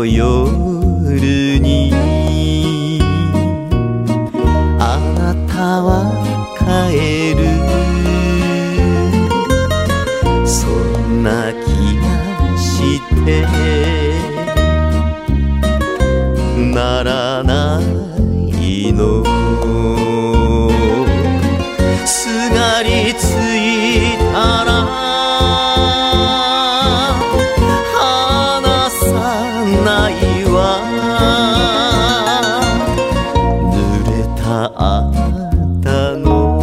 の夜にあなたは帰る、そんな気がしてならないの。すがりついたら離さないわ。濡れたあなたの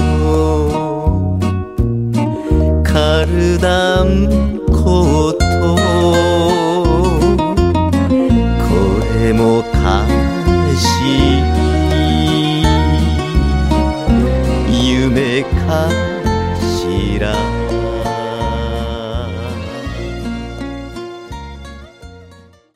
カルダンコート、これも歌詞夢かしら。